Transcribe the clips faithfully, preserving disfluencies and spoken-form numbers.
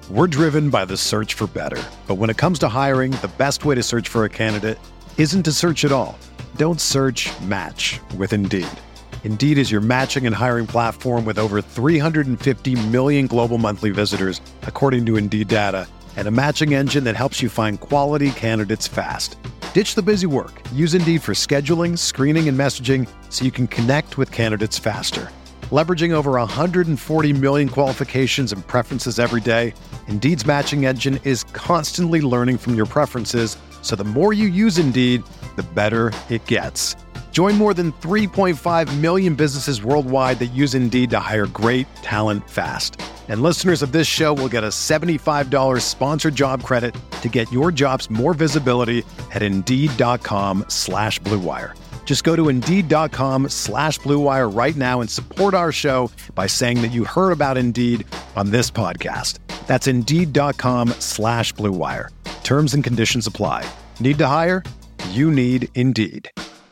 We're driven by the search for better. But when it comes to hiring, the best way to search for a candidate isn't to search at all. Don't search, match with Indeed. Indeed is your matching and hiring platform with over three hundred fifty million global monthly visitors, according to Indeed data, and a matching engine that helps you find quality candidates fast. Ditch the busy work. Use Indeed for scheduling, screening, and messaging so you can connect with candidates faster. Leveraging over one hundred forty million qualifications and preferences every day, Indeed's matching engine is constantly learning from your preferences, so the more you use Indeed, the better it gets. Join more than three point five million businesses worldwide that use Indeed to hire great talent fast. And listeners of this show will get a seventy-five dollars sponsored job credit to get your jobs more visibility at Indeed.com slash Blue Wire. Just go to Indeed.com slash Blue Wire right now and support our show by saying that you heard about Indeed on this podcast. That's Indeed.com slash Blue Wire. Terms and conditions apply. Need to hire? You need Indeed.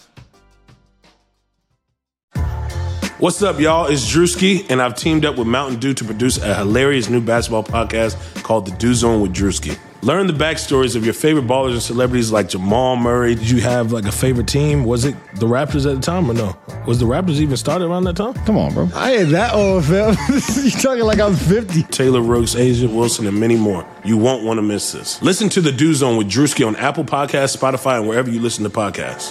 What's up, y'all? It's Drewski, and I've teamed up with Mountain Dew to produce a hilarious new basketball podcast called The Dew Zone with Drewski. Learn the backstories of your favorite ballers and celebrities like Jamal Murray. Did you have like a favorite team? Was it the Raptors at the time or no? Was the Raptors even started around that time? Come on, bro. I ain't that old, fam. You talking like I'm fifty. Taylor Rooks, Asia Wilson, and many more. You won't want to miss this. Listen to The Dew Zone with Drewski on Apple Podcasts, Spotify, and wherever you listen to podcasts.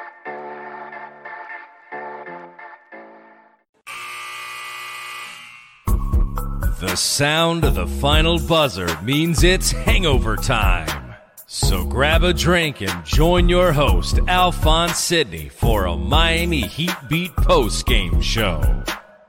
The sound of the final buzzer means it's hangover time. So grab a drink and join your host, Alphonse Sidney, for a Miami Heat Beat post-game show.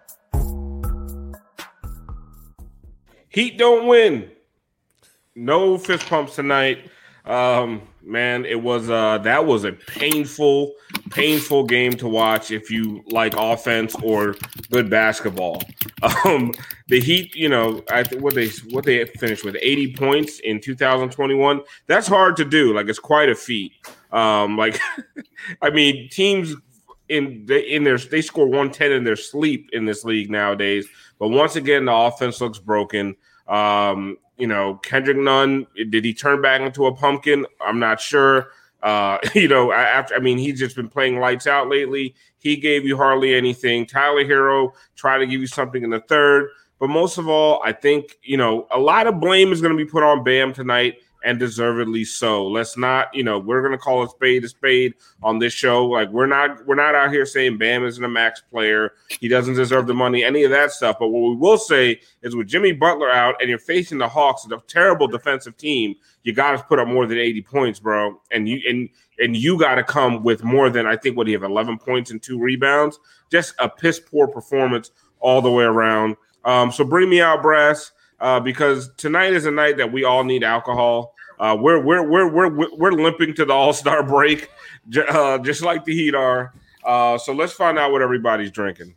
Heat don't win. No fist pumps tonight. Um, man, it was uh, that was a painful, painful game to watch if you like offense or good basketball. Um, the Heat, you know, I th- what they what they finished with eighty points in two thousand twenty-one. That's hard to do. Like, it's quite a feat. Um, like, I mean, teams in in their they score one ten in their sleep in this league nowadays. But once again, the offense looks broken. Um, you know, Kendrick Nunn, did he turn back into a pumpkin? I'm not sure. Uh, you know, after I mean, he's just been playing lights out lately. He gave you hardly anything. Tyler Hero tried to give you something in the third. But most of all, I think, you know, a lot of blame is going to be put on Bam tonight, and deservedly so. Let's not, you know, we're going to call a spade a spade on this show. Like, we're not we're not out here saying Bam isn't a max player. He doesn't deserve the money, any of that stuff. But what we will say is with Jimmy Butler out and you're facing the Hawks, a terrible defensive team, you got to put up more than eighty points, bro. And you and and you got to come with more than, I think, what do you have, eleven points and two rebounds? Just a piss poor performance all the way around. Um, so bring me out, brass. Uh, because tonight is a night that we all need alcohol. Uh, we're we're we're we're we're limping to the All-Star break, uh, just like the Heat are. Uh, so let's find out what everybody's drinking.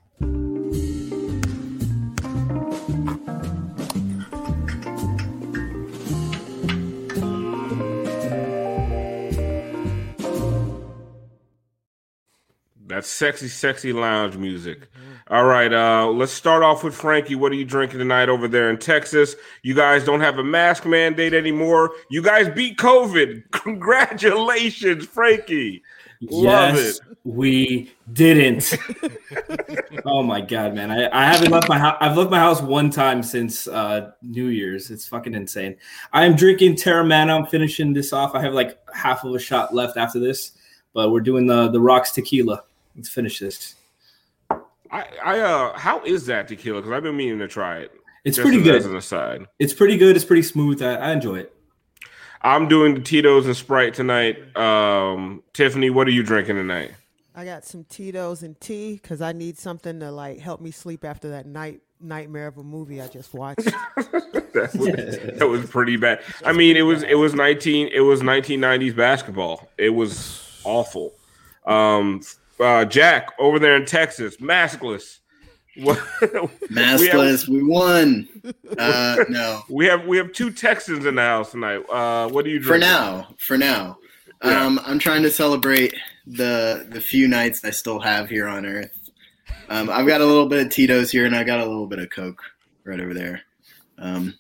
That's sexy, sexy lounge music. All right, uh, let's start off with Frankie. What are you drinking tonight over there in Texas? You guys don't have a mask mandate anymore. You guys beat COVID. Congratulations, Frankie. Love yes, it. We didn't. Oh my God, man! I, I haven't left my house. I've left my house one time since uh, New Year's. It's fucking insane. I am drinking Terramana. I'm finishing this off. I have like half of a shot left after this, but we're doing the the Rocks tequila. Let's finish this. I, I uh, how is that tequila? Because I've been meaning to try it. It's pretty good. As an aside, it's pretty good. It's pretty smooth. I, I enjoy it. I'm doing the Tito's and Sprite tonight. Um, Tiffany, what are you drinking tonight? I got some Tito's and tea because I need something to like help me sleep after that night nightmare of a movie I just watched. that, was, that was pretty bad. I mean, it was it was nineteen it was nineteen nineties basketball. It was awful. Um, uh, Jack over there in Texas, maskless. Maskless, we, we won. Uh, no, we have we have two Texans in the house tonight. Uh, what do you drink? For now, for now, yeah. um, I'm trying to celebrate the the few nights I still have here on Earth. Um, I've got a little bit of Tito's here, and I got a little bit of Coke right over there. Um,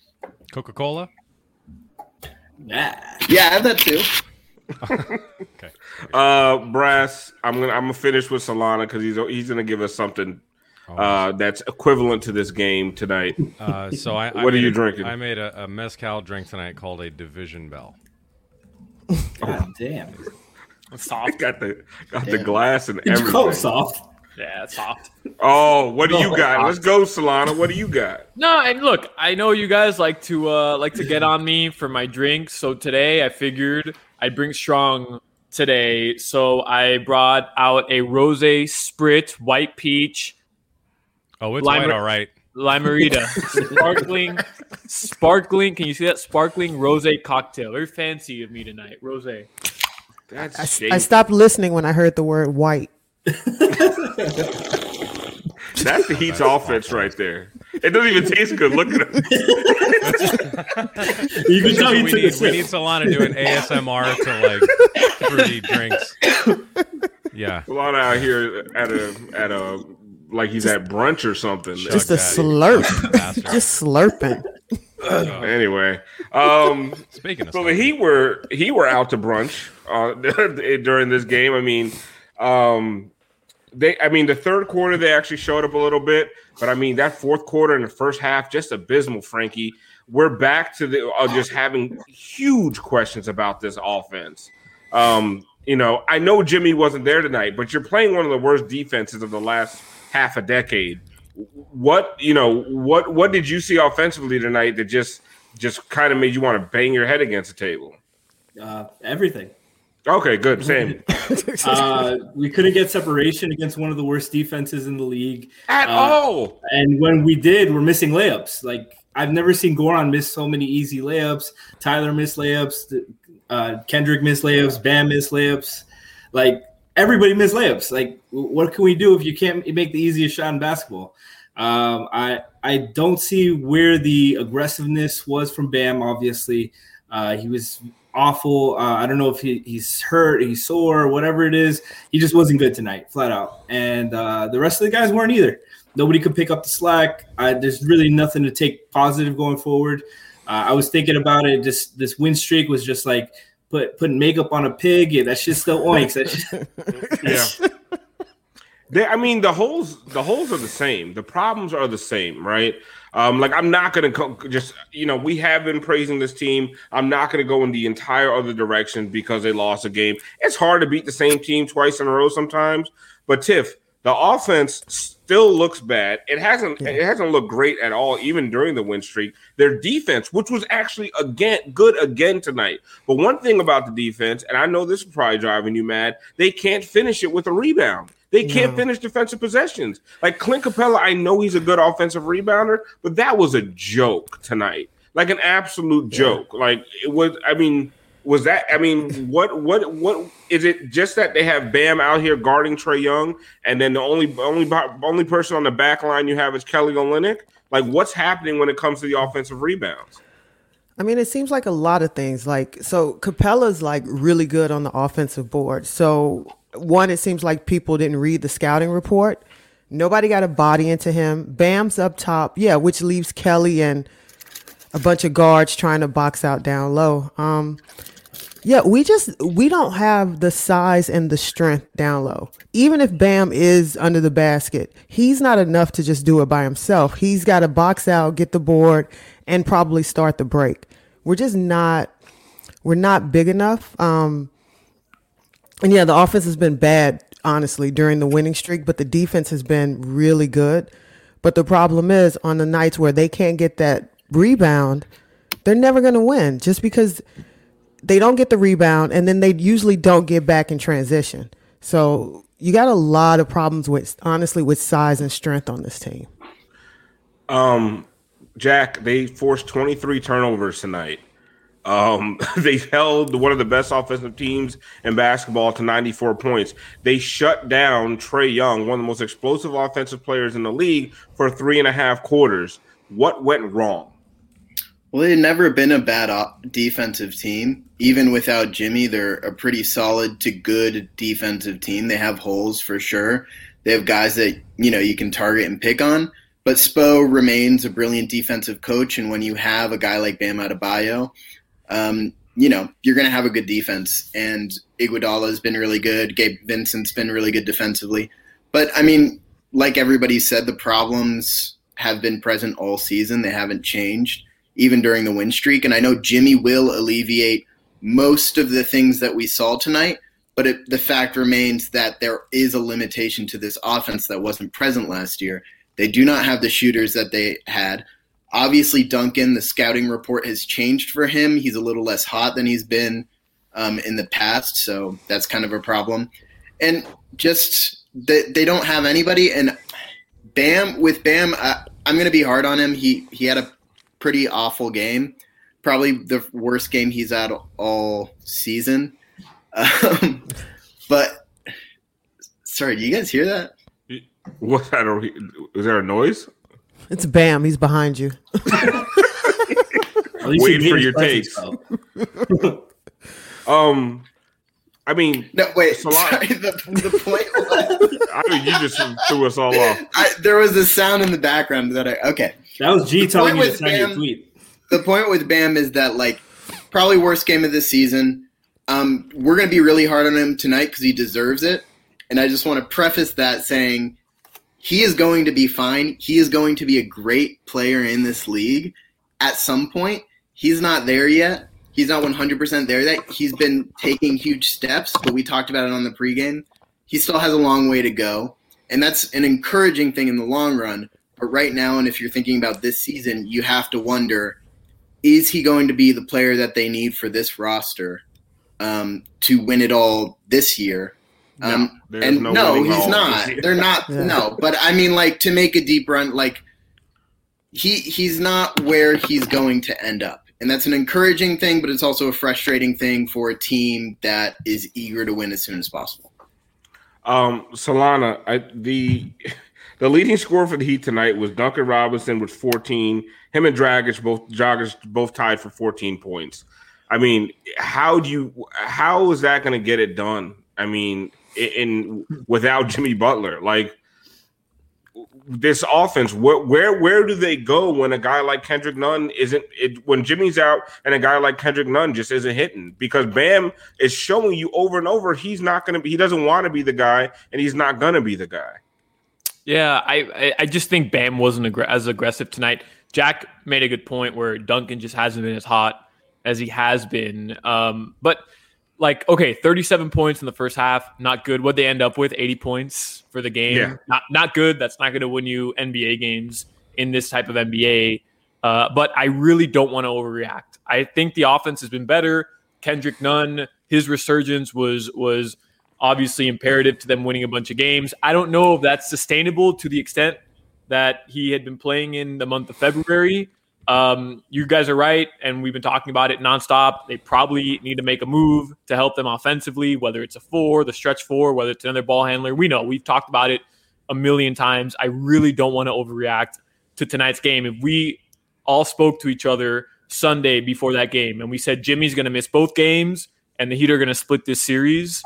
Coca-Cola? Yeah. Yeah, I have that too. Okay. Uh, Brass, I'm gonna I'm gonna finish with Solana because he's he's gonna give us something uh, that's equivalent to this game tonight. Uh, so I, I what are you a, drinking? I made a, a mezcal drink tonight called a Division Bell. God damn. It's soft. Got the got Damn. the glass and It's everything. cold soft. Yeah, it's soft. Oh, what do you got? Let's go, Solana. What do you got? No, and look, I know you guys like to uh, like to get on me for my drinks. So today I figured I'd bring strong today. So I brought out a rosé sprit white peach. Oh, it's Lime- white, all right. Limerita. sparkling, sparkling. Can you see that? Sparkling rosé cocktail. Very fancy of me tonight. Rosé. That's I, shady. I stopped listening when I heard the word white. That's the Heat's offense right there. It doesn't even taste good. Look at it. You can tell we, you took a need, we sip. need Solana doing A S M R to like fruity drinks. Yeah. Solana out here at a at a like he's at brunch or something. Just a that. slurp. Bastard. Just slurping. Anyway, um, Speaking of so stuff. the Heat were Heat were out to brunch uh, during this game. I mean, um, they. I mean, the third quarter they actually showed up a little bit, but I mean that fourth quarter and the first half just abysmal. Frankie, we're back to the uh, just having huge questions about this offense. Um, you know, I know Jimmy wasn't there tonight, but you're playing one of the worst defenses of the last half a decade. What you know? What what did you see offensively tonight that just just kind of made you want to bang your head against the table? Uh, everything. Okay, good. Same Uh, we couldn't get separation against one of the worst defenses in the league at uh, all. And when we did, we're missing layups. Like I've never seen Goran miss so many easy layups. Tyler missed layups. Uh, Kendrick missed layups. Bam missed layups. Like everybody missed layups. Like what can we do if you can't make the easiest shot in basketball? Um, I I don't see where the aggressiveness was from Bam. Obviously, uh, he was awful. Uh, I don't know if he, he's hurt, he's sore, whatever it is. He just wasn't good tonight, flat out. And uh, the rest of the guys weren't either. Nobody could pick up the slack. I, there's really nothing to take positive going forward. Uh, I was thinking about it. This this win streak was just like put putting makeup on a pig. Yeah, that shit still oinks. That shit. Yeah. They, I mean, the holes the holes are the same. The problems are the same, right? Um, like, I'm not going to co- just, you know, we have been praising this team. I'm not going to go in the entire other direction because they lost a game. It's hard to beat the same team twice in a row sometimes. But, Tiff, the offense still looks bad. It hasn't yeah. it hasn't looked great at all, even during the win streak. Their defense, which was actually again good again tonight. But one thing about the defense, and I know this is probably driving you mad, they can't finish it with a rebound. They can't no. finish defensive possessions. Like Clint Capella, I know he's a good offensive rebounder, but that was a joke tonight. Like an absolute yeah. joke. Like it was, I mean, was that, I mean, what, what, what is it just that they have Bam out here guarding Trae Young and then the only, only, only person on the back line you have is Kelly Olynyk? Like what's happening when it comes to the offensive rebounds? I mean, it seems like a lot of things. Like, so Capella's like really good on the offensive board. So one, it seems like people didn't read the scouting report. Nobody got a body into him. Bam's up top. Yeah. Which leaves Kelly and a bunch of guards trying to box out down low. Um, yeah, we just, we don't have the size and the strength down low. Even if Bam is under the basket, he's not enough to just do it by himself. He's got to box out, get the board, and probably start the break. We're just not, we're not big enough. Um, and yeah, the offense has been bad, honestly, during the winning streak, but the defense has been really good. But the problem is on the nights where they can't get that rebound, they're never going to win just because they don't get the rebound and then they usually don't get back in transition. So you got a lot of problems with, honestly, with size and strength on this team. Um, Jack, they forced twenty-three turnovers tonight. Um, they held one of the best offensive teams in basketball to ninety-four points. They shut down Trae Young, one of the most explosive offensive players in the league, for three and a half quarters. What went wrong? Well, they've never been a bad op- defensive team. Even without Jimmy, they're a pretty solid to good defensive team. They have holes for sure. They have guys that, you know, you can target and pick on. But Spo remains a brilliant defensive coach, and when you have a guy like Bam Adebayo, um, you know, you're going to have a good defense. And Iguodala has been really good. Gabe Vincent's been really good defensively. But, I mean, like everybody said, the problems have been present all season. They haven't changed, even during the win streak. And I know Jimmy will alleviate most of the things that we saw tonight, but it, the fact remains that there is a limitation to this offense that wasn't present last year. They do not have the shooters that they had. Obviously, Duncan, the scouting report has changed for him. He's a little less hot than he's been um, in the past, so that's kind of a problem. And just they, they don't have anybody. And Bam, with Bam, I, I'm going to be hard on him. He he had a pretty awful game, probably the worst game he's had all season. Um, but sorry, do you guys hear that? What? I don't. Is there a noise? It's Bam. He's behind you. Waiting for your takes. um, I mean, no, wait. Salah, sorry, the, the point was, I mean, you just threw us all off. I, there was a sound in the background that I okay. That was G telling you to send Bam, your tweet. The point with Bam is that like probably worst game of the season. Um, we're gonna be really hard on him tonight because he deserves it, and I just want to preface that saying. He is going to be fine. He is going to be a great player in this league at some point. He's not there yet. He's not one hundred percent there yet. He's been taking huge steps, but we talked about it on the pregame. He still has a long way to go, and that's an encouraging thing in the long run. But right now, and if you're thinking about this season, you have to wonder, is he going to be the player that they need for this roster um, to win it all this year? Um, no, and no, no he's not. They're not. Yeah. No, but I mean, like to make a deep run, like he he's not where he's going to end up, and that's an encouraging thing, but it's also a frustrating thing for a team that is eager to win as soon as possible. Um, Solana, I, the the leading scorer for the Heat tonight was Duncan Robinson with fourteen. Him and Dragic both Dragic both tied for fourteen points. I mean, how do you how is that going to get it done? I mean. In without Jimmy Butler, like this offense, where where where do they go when a guy like Kendrick Nunn isn't? It, when Jimmy's out and a guy like Kendrick Nunn just isn't hitting because Bam is showing you over and over he's not going to be. He doesn't want to be the guy, and he's not going to be the guy. Yeah, I I just think Bam wasn't aggr- as aggressive tonight. Jack made a good point where Duncan just hasn't been as hot as he has been, um, but. Like, okay, thirty-seven points in the first half, not good. What'd they end up with? eighty points for the game. Yeah. Not not good. That's not going to win you N B A games in this type of N B A. Uh, but I really don't want to overreact. I think the offense has been better. Kendrick Nunn, his resurgence was was obviously imperative to them winning a bunch of games. I don't know if that's sustainable to the extent that he had been playing in the month of February. Um, you guys are right, and we've been talking about it nonstop. They probably need to make a move to help them offensively, whether it's a four, the stretch four, whether it's another ball handler. We know we've talked about it a million times. I really don't want to overreact to tonight's game. If we all spoke to each other Sunday before that game and we said Jimmy's going to miss both games and the Heat are going to split this series,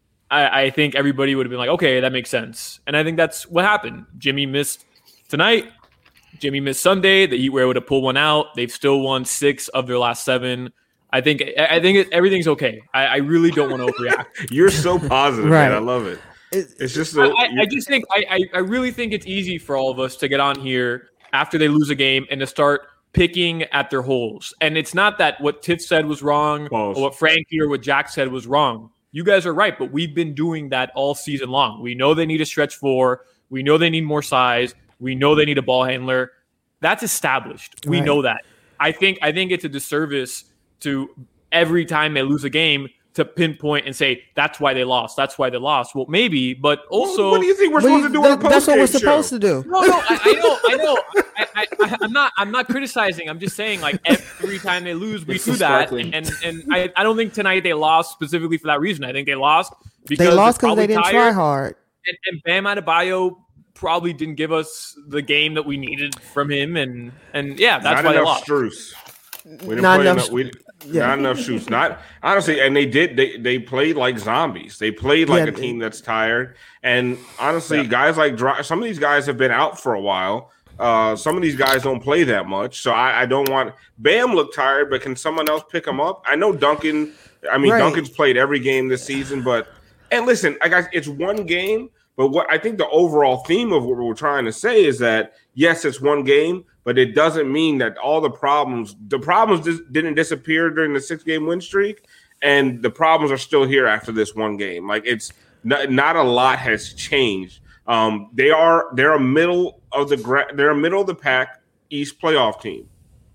I, I think everybody would have been like, okay, that makes sense. And I think that's what happened. Jimmy missed tonight. Jimmy missed Sunday. The Heat were able to pull one out. They've still won six of their last seven. I think I think it, everything's okay. I, I really don't want to overreact. You're so positive, Right. man. I love it. It's just a, I, I just think I, I, I really think it's easy for all of us to get on here after they lose a game and to start picking at their holes. And it's not that what Tiff said was wrong Pause. or what Frankie or what Jack said was wrong. You guys are right, but we've been doing that all season long. We know they need a stretch four. We know they need more size. We know they need a ball handler. That's established. We Right. know that. I think I think it's a disservice to every time they lose a game to pinpoint and say that's why they lost. That's why they lost. Well, maybe, but also, what do you think we're Well, supposed to do on a that- that's what we're post-game supposed show? to do. no, no, I, I know, I know. I, I, I, I'm not. I'm not criticizing. I'm just saying, like every time they lose, we It's do that, sparkling. and and I, I don't think tonight they lost specifically for that reason. I think they lost because They lost they're because they probably didn't try tired, hard. and, and Bam Adebayo probably didn't give us the game that we needed from him, and and yeah, that's not why they enough lost. Struce. We didn't Not play enough enough. We, yeah. Not enough shoots. Not honestly, and they did. They they played like zombies. They played like Yeah, a team that's tired. And honestly, Yeah. guys like Dra- some of these guys have been out for a while. Uh, some of these guys don't play that much, so I, I don't want Bam look tired, but can someone else pick him up? I know Duncan. I mean, right. Duncan's played every game this season, but and listen, I guess it's one game. But what I think the overall theme of what we're trying to say is that yes, it's one game, but it doesn't mean that all the problems the problems dis- didn't disappear during the six game win streak, and the problems are still here after this one game. Like it's not, not a lot has changed. Um, they are they're a middle of the gra- they're a middle of the pack East playoff team,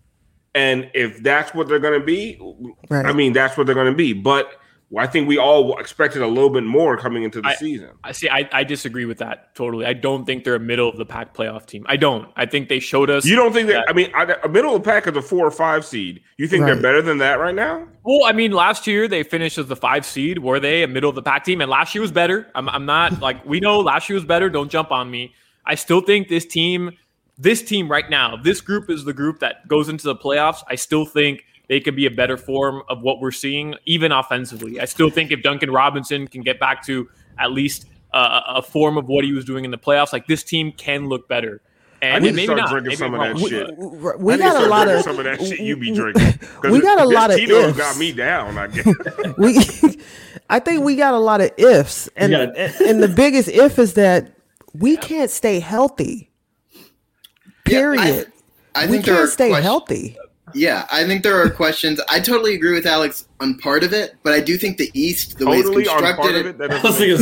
and if that's what they're going to be, right. I mean that's what they're going to be. But I think we all expected a little bit more coming into the I, season. I see. I, I disagree with that totally. I don't think they're a middle of the pack playoff team. I don't. I think they showed us. You don't think that? that I mean, a middle of the pack is a four or five seed. You think right. they're better than that right now? Well, I mean, last year they finished as the five seed. Were they a middle of the pack team? And last year was better. I'm, I'm not like we know last year was better. Don't jump on me. I still think this team, this team right now, this group is the group that goes into the playoffs. I still think they could be a better form of what we're seeing, even offensively. I still think if Duncan Robinson can get back to at least uh, a form of what he was doing in the playoffs, like this team can look better. And I need maybe to start not. drinking maybe some of wrong. that shit. We, we got a lot of some of that shit you be drinking. We got a lot of Tito ifs. got me down. I guess. we, I think we got a lot of ifs, and and, and the biggest if is that we can't stay healthy. Period. Yeah, I, I we think can't there are stay questions. healthy. Yeah, I think there are questions. I totally agree with Alex on part of it, but I do think the East, the totally way it's constructed, on part of it, I was thinking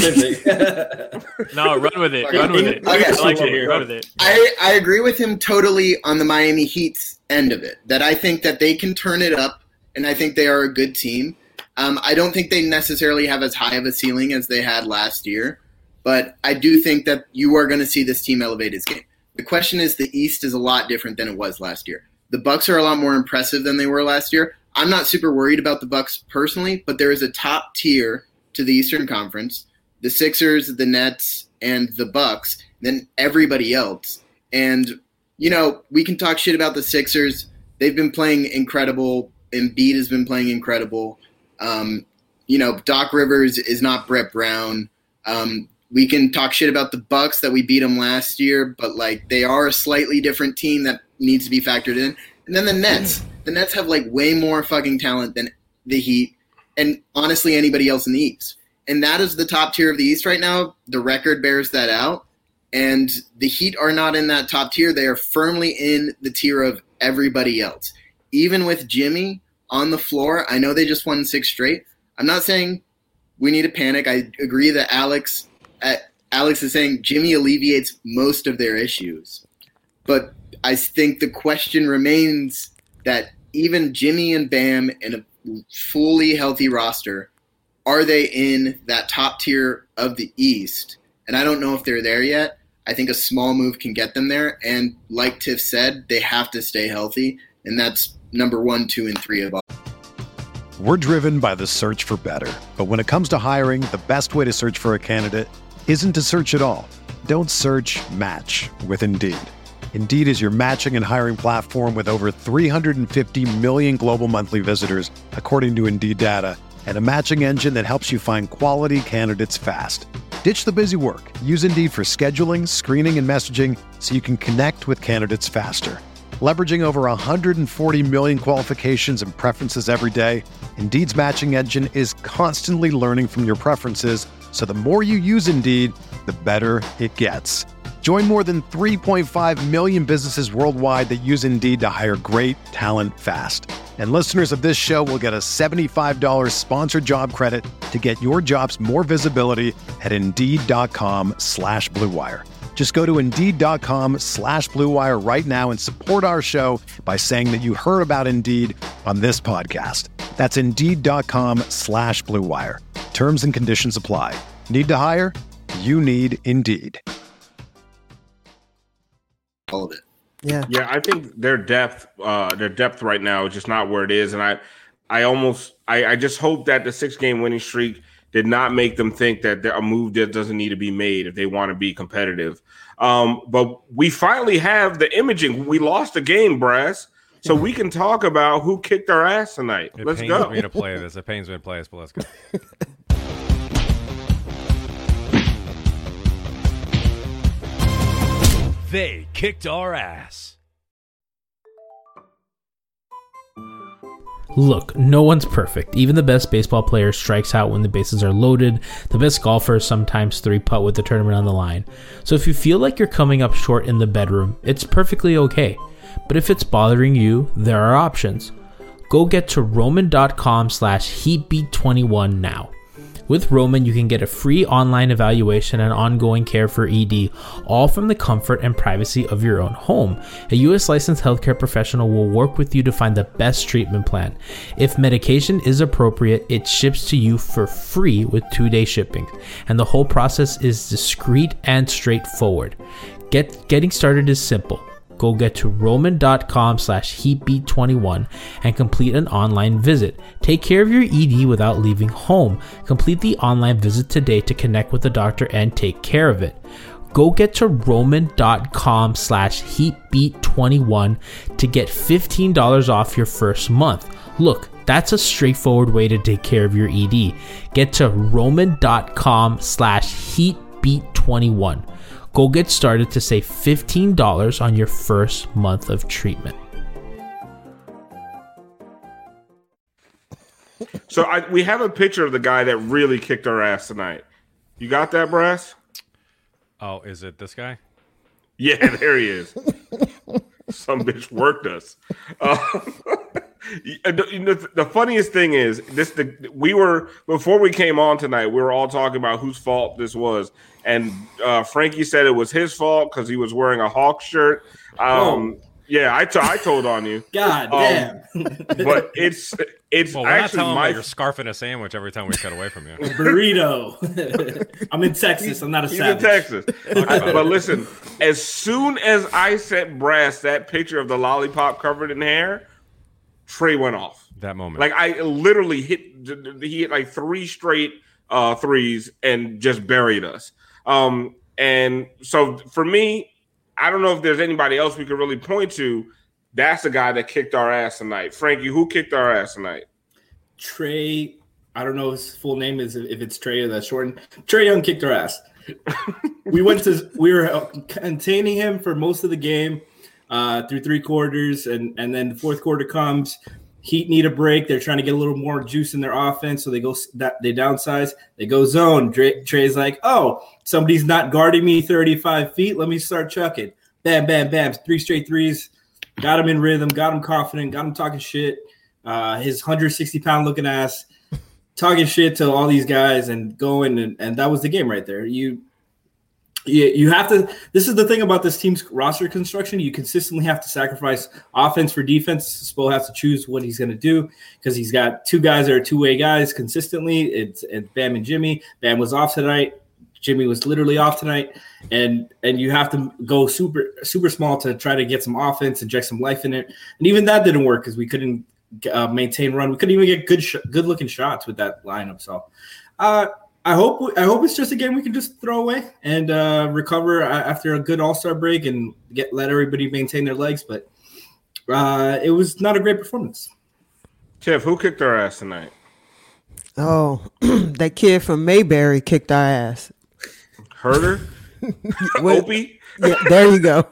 the same thing. No, run with it. Okay. Run with it. Okay. I like to hear. Run with it. I, I agree with him totally on the Miami Heat's end of it, that I think that they can turn it up, and I think they are a good team. Um, I don't think they necessarily have as high of a ceiling as they had last year, but I do think that you are going to see this team elevate its game. The question is the East is a lot different than it was last year. The Bucks are a lot more impressive than they were last year. I'm not super worried about the Bucks personally, but there is a top tier to the Eastern Conference, the Sixers, the Nets, and the Bucks, then everybody else. And, you know, we can talk shit about the Sixers. They've been playing incredible. Embiid has been playing incredible. Um, you know, Doc Rivers is not Brett Brown. Um, we can talk shit about the Bucks that we beat them last year, but, like, they are a slightly different team that needs to be factored in. And then the Nets. The Nets have like way more fucking talent than the Heat and honestly anybody else in the East. And that is the top tier of the East right now. The record bears that out. And the Heat are not in that top tier. They are firmly in the tier of everybody else. Even with Jimmy on the floor, I know they just won six straight. I'm not saying we need to panic. I agree that Alex uh, Alex is saying Jimmy alleviates most of their issues. But I think the question remains that even Jimmy and Bam in a fully healthy roster, are they in that top tier of the East? And I don't know if they're there yet. I think a small move can get them there. And like Tiff said, they have to stay healthy. And that's number one, two, and three of all. We're driven by the search for better. But when it comes to hiring, the best way to search for a candidate isn't to search at all. Don't search, match with Indeed. Indeed is your matching and hiring platform with over three hundred fifty million global monthly visitors, according to Indeed data, and a matching engine that helps you find quality candidates fast. Ditch the busy work. Use Indeed for scheduling, screening, and messaging so you can connect with candidates faster. Leveraging over one hundred forty million qualifications and preferences every day, Indeed's matching engine is constantly learning from your preferences, so the more you use Indeed, the better it gets. Join more than three point five million businesses worldwide that use Indeed to hire great talent fast. And listeners of this show will get a seventy-five dollars sponsored job credit to get your jobs more visibility at Indeed.com slash Blue Wire. Just go to Indeed.com slash Blue Wire right now and support our show by saying that you heard about Indeed on this podcast. That's Indeed.com slash Blue Wire. Terms and conditions apply. Need to hire? You need Indeed. All of it. Yeah. Yeah, I think their depth, uh, their depth right now is just not where it is. And I I almost I, I just hope that the six game winning streak did not make them think that a move that doesn't need to be made if they want to be competitive. Um, but we finally have the imaging. We lost the game, Brass. So we can talk about who kicked our ass tonight. It let's pains go. me to play this. It pains me to play this, but let's go. They kicked our ass. Look, no one's perfect. Even the best baseball player strikes out when the bases are loaded. The best golfers sometimes three-putt with the tournament on the line. So if you feel like you're coming up short in the bedroom, it's perfectly okay. But if it's bothering you, there are options. Go get to roman.com slash heatbeat21 now. With Roman, you can get a free online evaluation and ongoing care for E D, all from the comfort and privacy of your own home. A U S licensed healthcare professional will work with you to find the best treatment plan. If medication is appropriate, it ships to you for free with two-day shipping, and the whole process is discreet and straightforward. Get Getting started is simple. Go get to roman.com slash heatbeat21 and complete an online visit. Take care of your E D without leaving home. Complete the online visit today to connect with the doctor and take care of it. Go get to roman.com slash heatbeat21 to get fifteen dollars off your first month. Look, that's a straightforward way to take care of your E D. Get to roman.com slash heatbeat21. Go get started to save fifteen dollars on your first month of treatment. So I, we have a picture of the guy that really kicked our ass tonight. You got that, Brass? Oh, is it this guy? Yeah, there he is. Some bitch worked us. Uh, you know, the funniest thing is this: the we were before we came on tonight. We were all talking about whose fault this was, and uh, Frankie said it was his fault because he was wearing a Hawks shirt. Um, yeah, I, t- I told on you. God um, damn! But it's it's well, we're actually not telling my that you're scarfing a sandwich every time we cut away from you. Burrito. I'm in Texas. I'm not a He's savage. in Texas. I, but listen, as soon as I sent Brass that picture of the lollipop covered in hair, Trey went off. That moment. Like I literally hit he hit like three straight uh, threes and just buried us. Um, and so for me, I don't know if there's anybody else we could really point to. That's the guy that kicked our ass tonight. Frankie, who kicked our ass tonight? Trey, I don't know his full name is if it's Trey or that's shortened. Trey Young kicked our ass. we went to we were containing him for most of the game uh, through three quarters, and and then the fourth quarter comes. Heat need a break. They're trying to get a little more juice in their offense, so they go that they downsize. They go zone. Trey, Trey's like, oh, somebody's not guarding me thirty-five feet. Let me start chucking. Bam, bam, bam. Three straight threes. Got him in rhythm. Got him confident. Got him talking shit. Uh, his one hundred sixty pound looking ass talking shit to all these guys and going and, and that was the game right there. You, you you have to. This is the thing about this team's roster construction. You consistently have to sacrifice offense for defense. Spo has to choose what he's going to do because he's got two guys that are two way guys consistently. It's, it's Bam and Jimmy. Bam was off tonight. Jimmy was literally off tonight, and and you have to go super super small to try to get some offense, inject some life in it. And even that didn't work because we couldn't uh, maintain run. We couldn't even get good sh- good looking shots with that lineup. So. Uh, I hope I hope it's just a game we can just throw away and uh, recover after a good All-Star break and get let everybody maintain their legs. But uh, it was not a great performance. Tiff, who kicked our ass tonight? Oh, that kid from Mayberry kicked our ass. Herder? Opie? Yeah, there you go.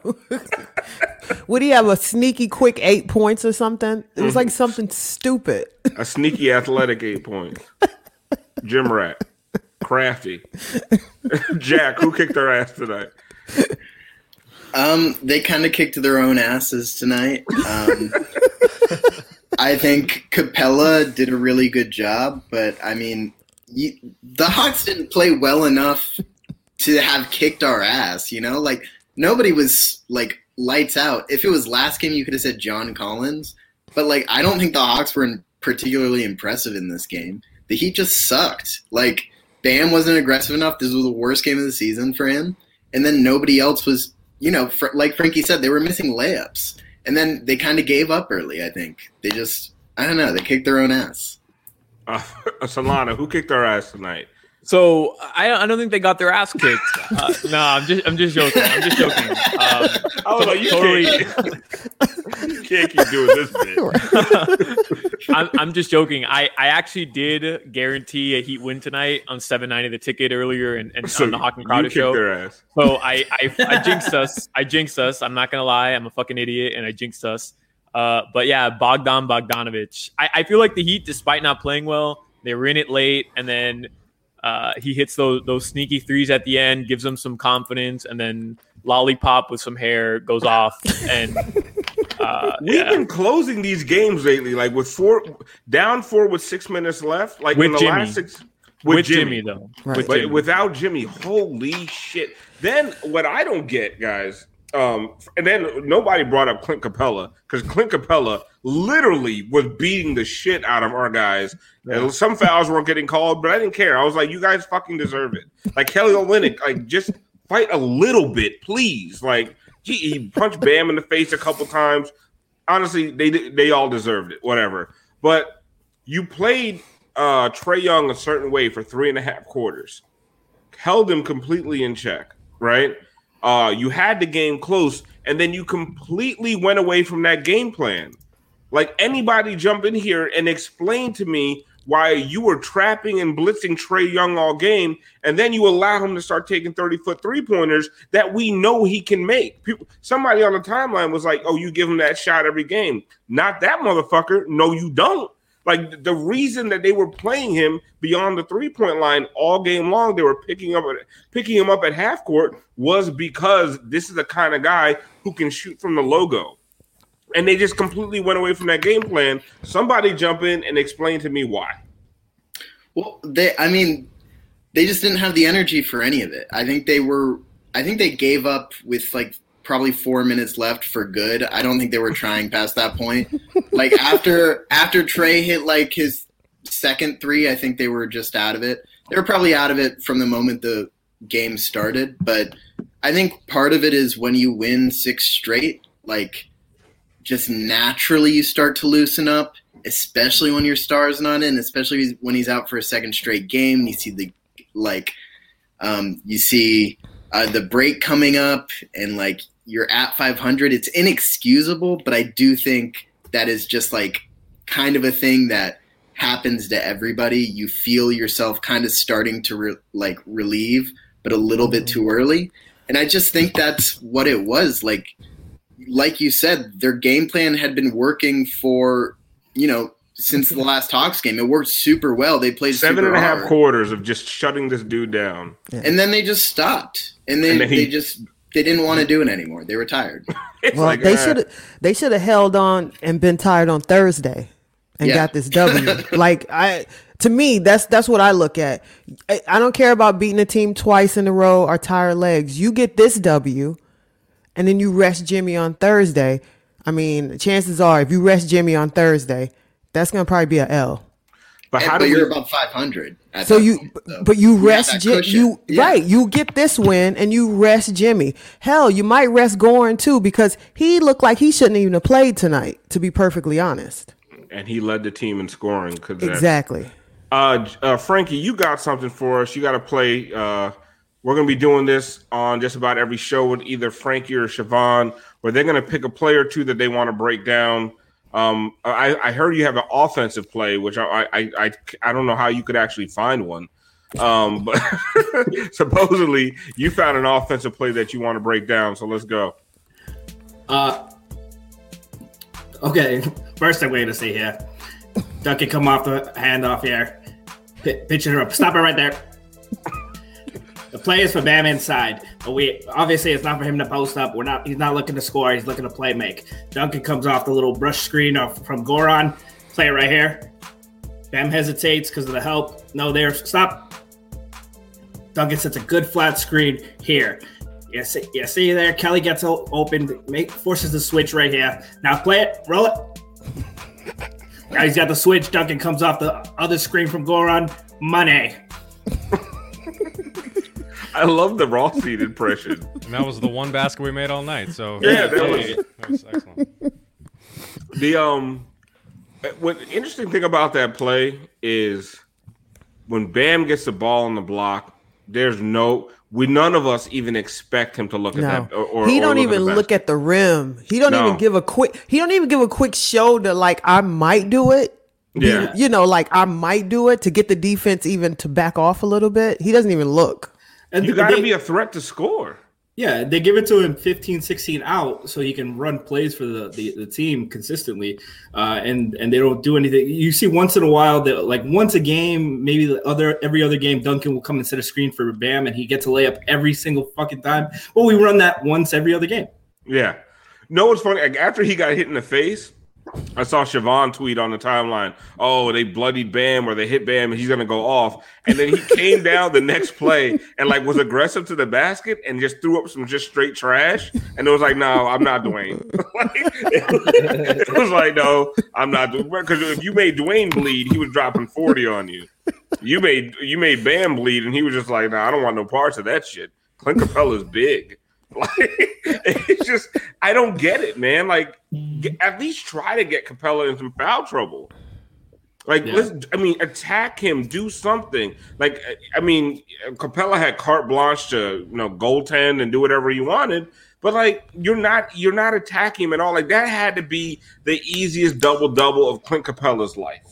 Would he have a sneaky quick eight points or something? It was like something stupid. A sneaky athletic eight points. Gym rat. Crafty. Jack, who kicked our ass tonight? Um, they kind of kicked their own asses tonight. Um, I think Capella did a really good job, but I mean, you, the Hawks didn't play well enough to have kicked our ass. You know, like nobody was like lights out. If it was last game, you could have said John Collins, but like I don't think the Hawks were particularly impressive in this game. The Heat just sucked. Like. Bam wasn't aggressive enough. This was the worst game of the season for him. And then nobody else was, you know, fr- like Frankie said, they were missing layups. And then they kind of gave up early, I think. They just, I don't know, they kicked their own ass. Uh, Solana, who kicked our ass tonight? So I, I don't think they got their ass kicked. Uh, no, I'm just I'm just joking. I'm just joking. Um, I was like, you totally. Can't, you can't keep doing this bit. I'm I'm just joking. I, I actually did guarantee a Heat win tonight on seven ninety the ticket earlier and, and So on the Hawk and you Crowder kicked show. their ass. So I, I I jinxed us. I jinxed us. I'm not gonna lie. I'm a fucking idiot and I jinxed us. Uh, but yeah, Bogdan Bogdanovic. I, I feel like the Heat, despite not playing well, they were in it late, and then uh, he hits those those sneaky threes at the end, gives them some confidence, and then lollipop with some hair goes off. And uh, We've yeah. been closing these games lately, like with four down four with six minutes left, like With in the Jimmy. last six. With Jimmy, though. Right. With But Jimmy. without Jimmy, holy shit. Then what I don't get, guys, um, and then nobody brought up Clint Capella because Clint Capella literally was beating the shit out of our guys. And some fouls weren't getting called, but I didn't care. I was like, you guys fucking deserve it. Like Kelly Olynyk, like just fight a little bit, please. Like, gee, he punched Bam in the face a couple times. Honestly, they they all deserved it, whatever. But you played uh, Trae Young a certain way for three and a half quarters, held him completely in check, right? Uh, you had the game close, and then you completely went away from that game plan. Like, anybody jump in here and explain to me why you were trapping and blitzing Trae Young all game, and then you allow him to start taking thirty-foot three-pointers that we know he can make. People, somebody on the timeline was like, oh, you give him that shot every game. Not that motherfucker. No, you don't. Like, the reason that they were playing him beyond the three-point line all game long, they were picking up picking him up at half court, was because this is the kind of guy who can shoot from the logo. And they just completely went away from that game plan. Somebody jump in and explain to me why. Well, they, I mean, they just didn't have the energy for any of it. I think they were, I think they gave up with like probably four minutes left for good. I don't think they were trying past that point. Like after, after Trae hit like his second three, I think they were just out of it. They were probably out of it from the moment the game started. But I think part of it is when you win six straight, like, just naturally you start to loosen up, especially when your star's not in, especially when he's out for a second straight game. You see the like, um, you see uh, the break coming up, and like you're at five hundred. It's inexcusable, but I do think that is just like kind of a thing that happens to everybody. You feel yourself kind of starting to re- like relieve, but a little bit too early, and I just think that's what it was like. Like you said, their game plan had been working for, you know, since the last Hawks game. It worked super well. They played Seven super and a half hard. quarters of just shutting this dude down. And then they just stopped. And they, And then he- they just they didn't want to do it anymore. They were tired. Well, like, they uh, should they should have held on and been tired on Thursday and Yeah. got this W. Like I to me, that's that's what I look at. I, I don't care about beating a team twice in a row or tired legs. You get this W, and then you rest Jimmy on Thursday. I mean, chances are, if you rest Jimmy on Thursday, that's gonna probably be a L. But And- how but do you're we, above five hundred. at So that you, point, though. but you have rest that Ji- cushion. you Yeah. right. You get this win and you rest Jimmy. Hell, you might rest Goran too because he looked like he shouldn't even have played tonight. To be perfectly honest. and he led the team in scoring. 'Cause that- Exactly. Uh, uh, Frankie, you got something for us. You got to play. Uh, we're going to be doing this on just about every show with either Frankie or Siobhan, where they're going to pick a play or two that they want to break down. Um, I, I heard you have an offensive play, which I, I, I, I don't know how you could actually find one. Um, but supposedly you found an offensive play that you want to break down. So let's go. Uh, okay, first thing we're going to see here. Duncan come off the handoff here. P- pitch it up. Stop it right there. The play is for Bam inside. But we obviously it's not for him to post up. We're not. He's not looking to score. He's looking to play make. Duncan comes off the little brush screen of, from Goran. Play it right here. Bam hesitates because of the help. No, there. Stop. Duncan sets a good flat screen here. You see, you see there. Kelly gets o- open. Make forces the switch right here. Now play it. Roll it. Now he's got the switch. Duncan comes off the other screen from Goran. Money. I love the raw seed impression. And that was the one basket we made all night. So Yeah, that was- that was excellent. The um, what interesting thing about that play is when Bam gets the ball on the block, there's no we none of us even expect him to look at No. that. Or, or he or don't look even at the look at the rim. He don't No. even give a quick. He don't even give a quick shoulder. Like I might do it. Yeah. You, you know, like I might do it to get the defense even to back off a little bit. He doesn't even look. And you they- got to be a threat to score. Yeah, they give it to him fifteen, sixteen out so he can run plays for the, the, the team consistently. Uh, and, and they don't do anything. You see once in a while that like once a game, maybe the other every other game, Duncan will come and set a screen for Bam and he gets a layup every single fucking time. Well, we run that once every other game. Yeah. No, what's funny? Like, after he got hit in the face, I saw Siobhan tweet on the timeline, oh, they bloodied Bam or they hit Bam and he's going to go off. And then he came down the next play and like was aggressive to the basket and just threw up some just straight trash. And it was like, no, I'm not Dwayne. Like, it, was, it was like, no, I'm not doing because if you made Dwayne bleed, he was dropping forty on you. You made you made Bam bleed and he was just like, no, nah, I don't want no parts of that shit. Clint Capella's big. Like it's just I don't get it, man. Like get, at least try to get Capella in some foul trouble. Like Yeah. let's I mean attack him, do something. Like I mean Capella had carte blanche to you know goaltend and do whatever he wanted, but like you're not you're not attacking him at all. Like that had to be the easiest double double of Clint Capella's life.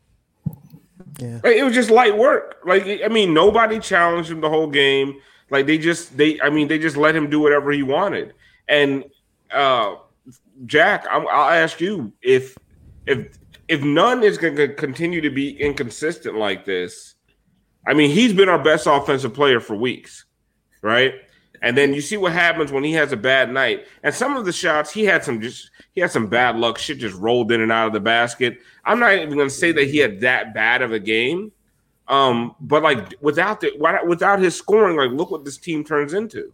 Yeah. Like, it was just light work. Like I mean nobody challenged him the whole game. Like they just they I mean they just let him do whatever he wanted. And uh, Jack, I'm, I'll ask you if if if Nunn is going to continue to be inconsistent like this. I mean he's been our best offensive player for weeks, right? And then you see what happens when he has a bad night. And some of the shots he had some just he had some bad luck. Shit just rolled in and out of the basket. I'm not even going to say that he had that bad of a game. Um, but like without the without his scoring, like look what this team turns into.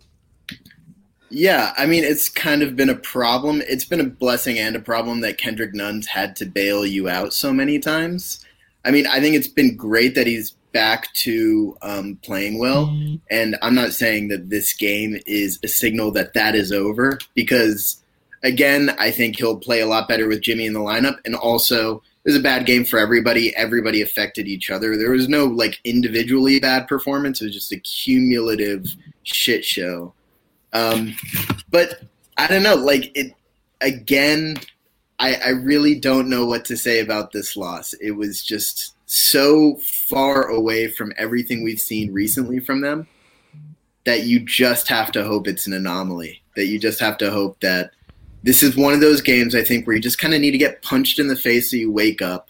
Yeah, I mean it's kind of been a problem. It's been a blessing and a problem that Kendrick Nunn's had to bail you out so many times. I mean, I think it's been great that he's back to um, playing well, and I'm not saying that this game is a signal that that is over because, again, I think he'll play a lot better with Jimmy in the lineup, and also. It was a bad game for everybody. Everybody affected each other. There was no like individually bad performance. It was just a cumulative shit show. Um, but I don't know. Like it again. I, I really don't know what to say about this loss. It was just so far away from everything we've seen recently from them that you just have to hope it's an anomaly. That you just have to hope that. This is one of those games, I think, where you just kind of need to get punched in the face so you wake up,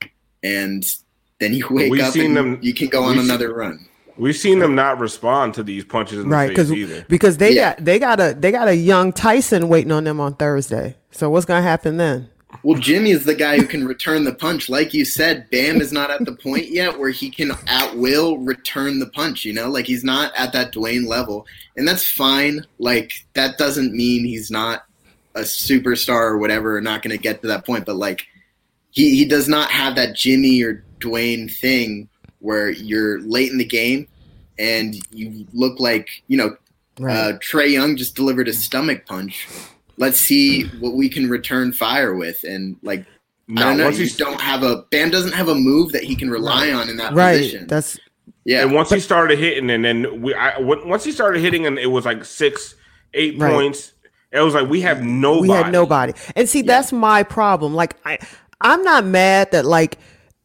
and then you wake We've up seen and them, you can go on we've another seen, run. We've seen them not respond to these punches in the Right, face because either. because they Yeah. got they got a they got a young Tyson waiting on them on Thursday. So what's gonna happen then? Well, Jimmy is the guy who can return the punch. Like you said, Bam is not at the point yet where he can at will return the punch, you know? Like he's not at that Dwayne level. And that's fine. Like that doesn't mean he's not a superstar or whatever, not going to get to that point. But like he, he does not have that Jimmy or Dwayne thing where you're late in the game and you look like, you know, Right. uh, Trae Young just delivered a stomach punch. Let's see what we can return fire with. And like, No, I don't know, once you he's- don't have a Bam doesn't have a move that he can rely on in that Right. position. That's Yeah. And once he started hitting, and then we, I, w- once he started hitting, and it was like six, eight Right. points. It was like we have nobody. we had nobody. And see, that's my problem. Like I I'm not mad that like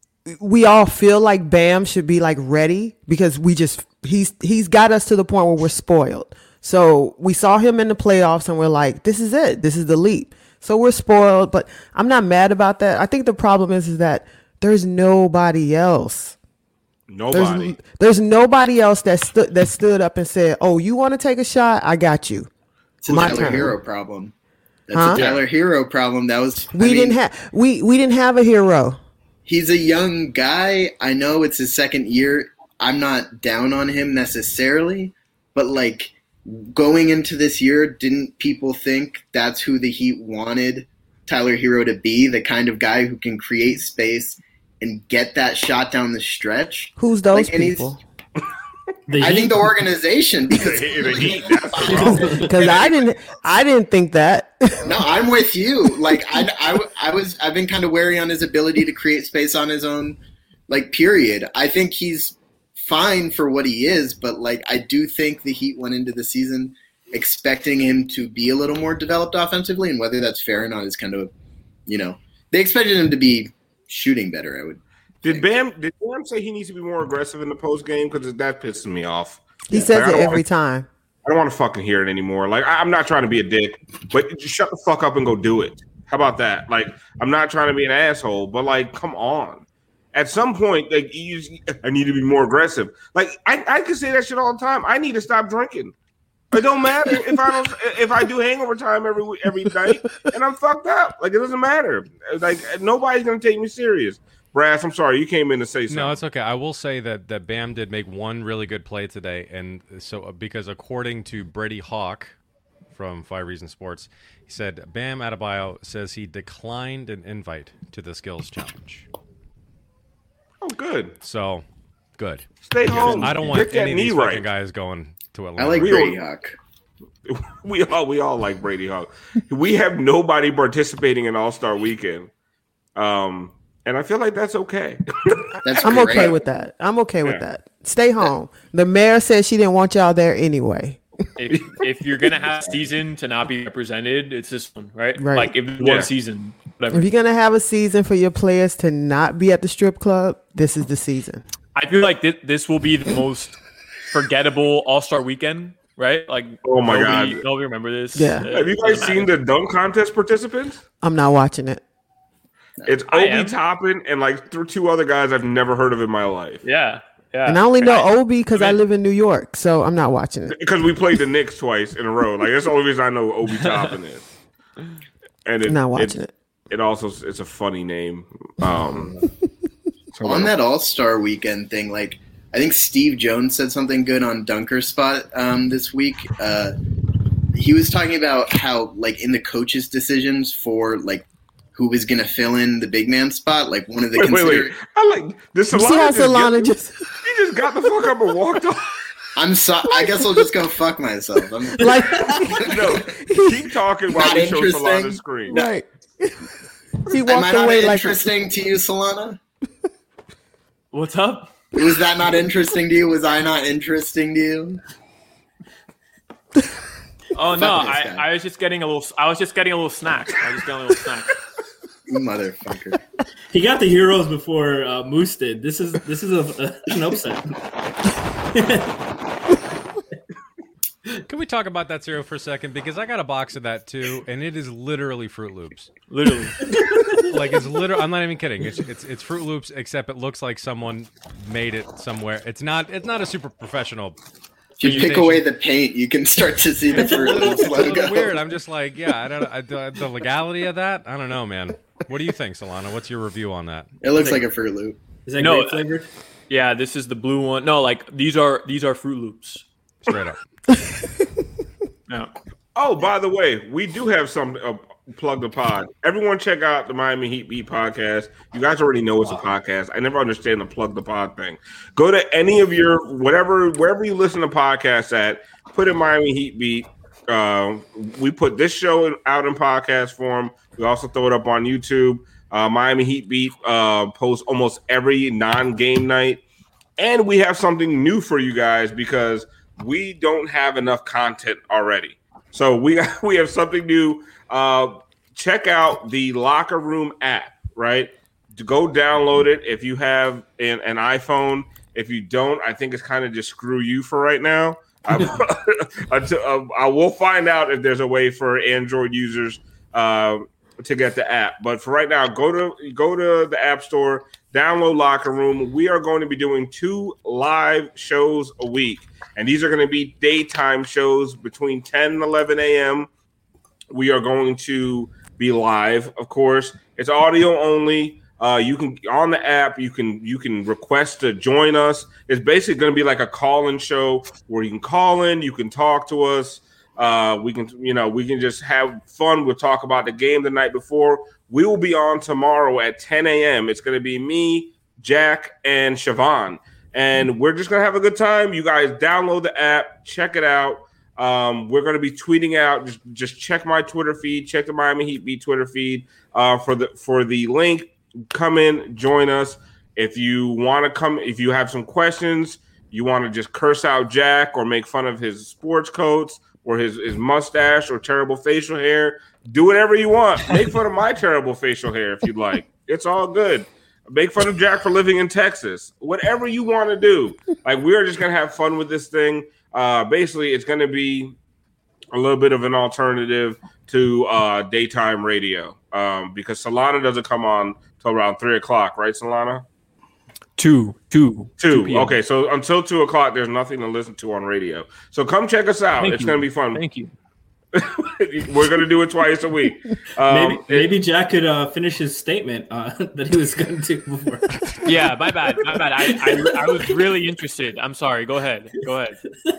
we all feel like Bam should be like ready because we just he's he's got us to the point where we're spoiled. So we saw him in the playoffs and we're like, this is it. This is the leap. So we're spoiled, but I'm not mad about that. I think the problem is is that there's nobody else. Nobody. There's, there's nobody else that stood that stood up and said, "Oh, you want to take a shot? I got you." It's a My Tyler turn. Hero problem. That's Huh? a Tyler Hero problem. That was I We mean, didn't have we we didn't have a hero. He's a young guy. I know it's his second year. I'm not down on him necessarily, but like going into this year, didn't people think that's who the Heat wanted Tyler Hero to be? The kind of guy who can create space and get that shot down the stretch. Who's those Like, and he's- people? The I Heat- think the organization because The Heat, that's the problem. Because I didn't I didn't think that. no, I'm with you. Like I, I, I was, I've been kind of wary on his ability to create space on his own Like, period. I think he's fine for what he is, but like I do think the Heat went into the season expecting him to be a little more developed offensively, and whether that's fair or not is kind of, you know, they expected him to be shooting better. I would. Did Bam? Did Bam say he needs to be more aggressive in the post game? Because that pisses me off. He yeah. says like, it every wanna, time. I don't want to fucking hear it anymore. Like I, I'm not trying to be a dick, but just shut the fuck up and go do it. How about that? Like I'm not trying to be an asshole, but like, come on. At some point, like you just, I need to be more aggressive. Like I, I can say that shit all the time. I need to stop drinking. It don't matter if I don't if I do hangover time every every night and I'm fucked up. Like it doesn't matter. Like nobody's gonna take me serious. Brass, I'm sorry, you came in to say something. No, it's okay. I will say that that Bam did make one really good play today, and so because according to Brady Hawk from Five Reasons Sports, he said Bam Adebayo says he declined an invite to the skills challenge. Oh, good. So, good. Stay home. I don't want Get any of these right. fucking guys going to Atlanta. I like Brady Hawk. We all we all like Brady Hawk. We have nobody participating in All Star Weekend, um, and I feel like that's okay. That's I'm great. okay with that. I'm okay yeah. with that. Stay home. The mayor said she didn't want y'all there anyway. if, if you're gonna have a season to not be represented, it's this one, right? Right. Like if it's Yeah. one season, whatever. If you're gonna have a season for your players to not be at the strip club, this is the season. I feel like this, this will be the most forgettable All-Star weekend, right? Like, Oh my nobody, God. nobody remember this. Yeah. Uh, Have you guys seen the dunk contest participants? I'm not watching it. It's I Obi am. Toppin and like th- two other guys I've never heard of in my life. Yeah, yeah. And I only know Obi because I, I mean- live in New York, so I'm not watching it. Because we played the Knicks twice in a row. Like that's the only reason I know Obi Toppin is. And it, Not watching it. It also it's a funny name. Um, so On that All Star Weekend thing, like I think Steve Jones said something good on Dunker Spot um, this week. Uh, he was talking about how, like, in the coaches' decisions for like who was going to fill in the big man spot, like one of the wait, wait, consider- wait. I like this. You see how Solana just, just he just got the fuck up and walked off. I'm so. I guess I'll just go fuck myself. I'm, like No, keep talking while Not we show interesting. Solana's screen. right. He Am I walked not away like interesting to you, Solana? What's up? Was that not interesting to you? Was I not interesting to you? Oh no, Fuck this I, guy. I was just getting a little. I was just getting a little snack. I was just getting a little snack. You motherfucker. He got the heroes before uh, Moose did. This is this is a, a, an upset. Can we talk about that cereal for a second? Because I got a box of that too, and it is literally Fruit Loops. Literally, like it's literally. I'm not even kidding. It's it's it's Fruit Loops, except it looks like someone made it somewhere. It's not. It's not a super professional. If you pick presentation. away the paint, you can start to see the It's a Fruit little, Loops it's a little logo. weird. I'm just like, yeah, I don't. I, the, the legality of that, I don't know, man. What do you think, Solana? What's your review on that? It looks like a Fruit Loop. Is that No, grape flavored? yeah. This is the blue one. No, like these are these are Fruit Loops. Straight up. No. Oh, by the way, we do have some uh, plug the pod. Everyone check out the Miami Heat Beat podcast. You guys already know it's a podcast. I never understand the plug the pod thing. Go to any of your whatever wherever you listen to podcasts at. Put in Miami Heat Beat. Uh, we put this show out in podcast form. We also throw it up on YouTube. Uh, Miami Heat Beat uh, posts almost every non-game night, and we have something new for you guys because we don't have enough content already. So we we have something new. Uh, check out the Locker Room app, right? To go download it if you have an, an iPhone. If you don't, I think it's kind of just screw you for right now. I, I will find out if there's a way for Android users uh, to get the app. But for right now, go to go to the App Store, download Locker Room. We are going to be doing two live shows a week. And these are going to be daytime shows between ten and eleven a.m. We are going to be live, of course. It's audio only. Uh, you can on the app. You can you can request to join us. It's basically going to be like a call-in show where you can call in. You can talk to us. Uh, we can you know we can just have fun. We'll talk about the game the night before. We will be on tomorrow at ten a.m. It's going to be me, Jack, and Siobhan. And we're just going to have a good time. You guys download the app, check it out. Um, we're going to be tweeting out. Just, just check my Twitter feed. Check the Miami Heat Beat Twitter feed uh, for the for the link. Come in, join us. If you want to come, if you have some questions, you want to just curse out Jack or make fun of his sports coats or his, his mustache or terrible facial hair, do whatever you want. Make fun of my terrible facial hair if you'd like. It's all good. Make fun of Jack for living in Texas. Whatever you want to do. Like, we are just going to have fun with this thing. Uh, basically, it's going to be a little bit of an alternative to uh, daytime radio um, because Solana doesn't come on till around three o'clock, right, Solana? Two, two, two. two Okay, so until two o'clock, there's nothing to listen to on radio. So come check us out. Thank it's you. going to be fun. Thank you. We're going to do it twice a week. Um, maybe, maybe Jack could uh, finish his statement uh, that he was going to before. Yeah, my bad. My bad. I, I, I was really interested. I'm sorry. Go ahead. Go ahead.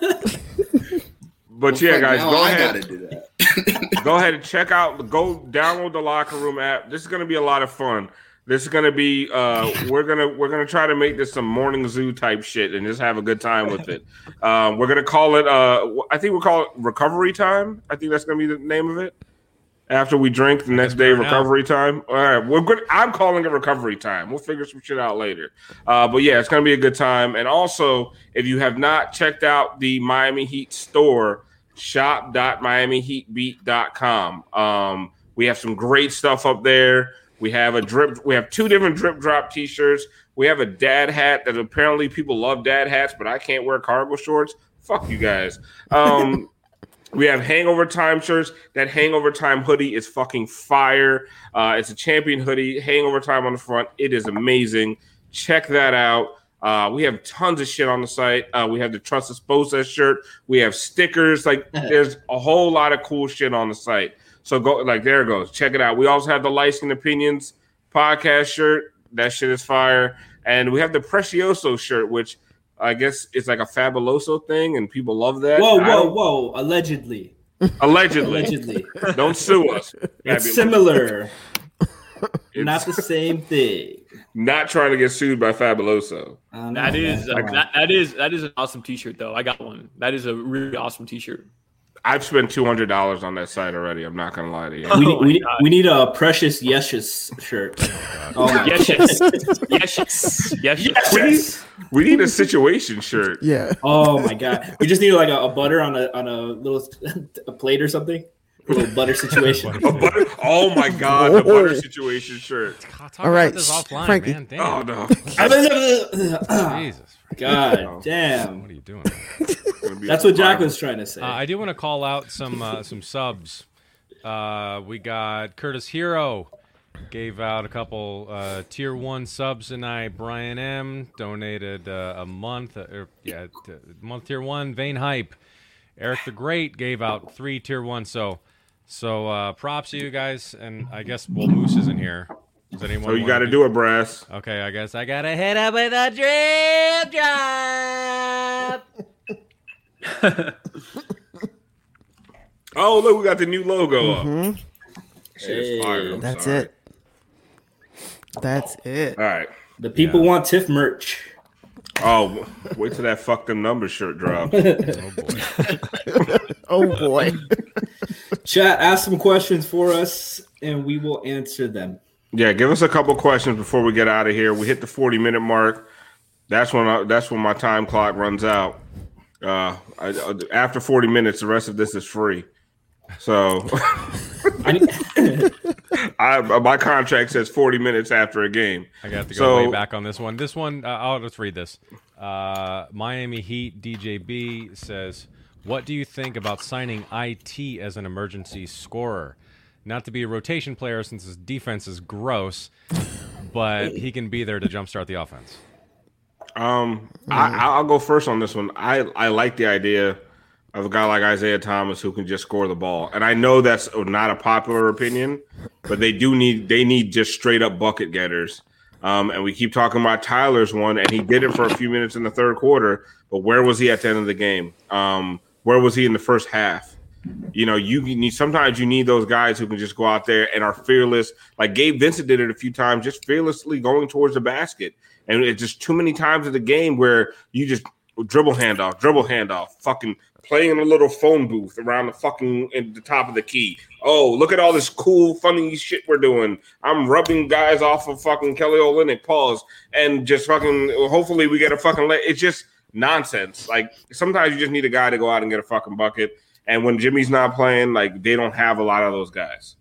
But Well, yeah, fuck, guys, now go I ahead. gotta do that. Go ahead and check out. Go download the Locker Room app. This is going to be a lot of fun. This is going to be. Uh, we're gonna we're gonna try to make this some morning zoo type shit and just have a good time with it. Um, we're gonna call it. Uh, I think we'll call it recovery time. I think that's going to be the name of it. After we drink the next day, recovery time. All right, we're good. I'm calling it recovery time. We'll figure some shit out later. Uh, but yeah, it's going to be a good time. And also, if you have not checked out the Miami Heat store, shop dot miami heat beat dot com. Um, we have some great stuff up there. We have a drip. We have two different drip drop T-shirts. We have a dad hat that apparently people love dad hats, but I can't wear cargo shorts. Fuck you guys. Um, we have Hangover Time shirts. That Hangover Time hoodie is fucking fire. Uh, it's a champion hoodie. Hangover Time on the front. It is amazing. Check that out. Uh, we have tons of shit on the site. Uh, we have the Trust Esposa shirt. We have stickers. Like, there's a whole lot of cool shit on the site. So go, like, there it goes. Check it out. We also have the Licensed Opinions podcast shirt. That shit is fire. And we have the Precioso shirt, which I guess is like a Fabuloso thing, and people love that. Whoa, I whoa, don't- whoa! Allegedly, Allegedly. allegedly. Don't sue us. It's similar, not the same thing. Not trying to get sued by Fabuloso. Um, That is uh, Like- that, that is that is an awesome T-shirt though. I got one. That is a really awesome T-shirt. I've spent two hundred dollars on that site already. I'm not gonna lie to you. We, Oh my we, God. we need a Precious Yeshes shirt. Oh my Yes, God. yes, yes, yes, yes. We need, we need a situation shirt. Yeah. Oh my God! We just need like a, a butter on a on a little a plate or something. A little butter situation. A butter, oh my god, the butter situation shirt. Talk All right, about this offline, Frankie. man. Oh Damn. no. Jesus. God damn! What are you doing? That's what Jack was trying to say. Uh, I do want to call out some uh, some subs. Uh, we got Curtis Hero gave out a couple uh, tier one subs tonight. Brian M donated uh, a month. Uh, or, yeah, t- month tier one. Vane Hype. Eric the Great gave out three tier one. So so uh, props to you guys. And I guess Will Moose is in here. Does anyone? So you wanna got to be- do it, Brass. Okay, I guess I gotta hit up with a drip drop. Oh look, we got the new logo up. Mhm. Shit is fire. I'm That's sorry. it. That's it. All right. The people want Tiff merch. Oh, wait till that fuck them numbers shirt drops. Oh boy. Chat, ask some questions for us, and we will answer them. Yeah, give us a couple questions before we get out of here. We hit the forty minute mark. That's when I, that's when my time clock runs out. Uh, I, after forty minutes, the rest of this is free. So, I, my contract says forty minutes after a game. I got to go So- way back on this one. This one, uh, I'll just read this. Uh, Miami Heat D J B says, "What do you think about signing I T as an emergency scorer? Not to be a rotation player since his defense is gross, but he can be there to jumpstart the offense." Um, I, I'll go first on this one. I, I like the idea of a guy like Isaiah Thomas who can just score the ball, and I know that's not a popular opinion, but they do need they need just straight up bucket getters. Um, and we keep talking about Tyler's one, and he did it for a few minutes in the third quarter. But where was he at the end of the game? Um, where was he in the first half? You know, you need sometimes you need those guys who can just go out there and are fearless. Like Gabe Vincent did it a few times, just fearlessly going towards the basket. And it's just too many times in the game where you just dribble handoff, dribble handoff, fucking playing in a little phone booth around the fucking at the top of the key. Oh, look at all this cool, funny shit we're doing. I'm rubbing guys off of fucking Kelly Olynyk, pause, and just fucking. Hopefully, we get a fucking. Le- it's just nonsense. Like sometimes you just need a guy to go out and get a fucking bucket. And when Jimmy's not playing, like they don't have a lot of those guys.